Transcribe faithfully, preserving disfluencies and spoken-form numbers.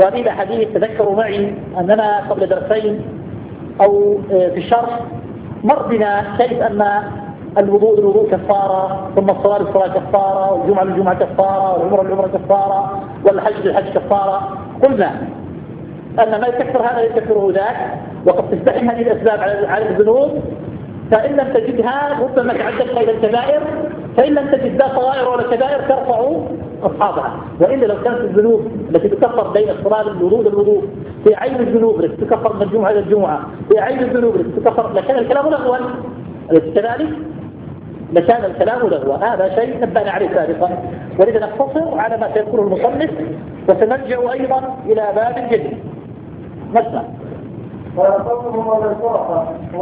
وهذه الأحاديث تذكروا معي أننا قبل درسين أو في الشرح مر بنا كيف أن الوضوء الوضوء كفارة، ثم الصلاة الصلاة كفارة، والجمعة الجمعة كفارة، والعمرة العمرة كفارة، والحج الحج كفارة. قلنا أن ما يكفر هذا يكفره ذاك، وقد تستحم هذه الأسباب على الذنوب، فإن لم تجدها ربما تعدت إلى الكبائر، فإن لم تجد لا صغائر ولا كبائر ترفع أصحابها. وإلا لو كانت الذنوب التي تكفر بين الصلاة الوضوء الوضوء في عين الذنوب التي تكفر من الجمعة إلى الجمعة في عين الذنوب التي تكفر، لكان الكلام لغوا. كذلك لكان الكلام لغوا. هذا شيء نبهنا عليه سابقا، ولذا نقتصر على ما سيذكره المصنف، وسنرجع أيضا إلى باب جديد. مثلا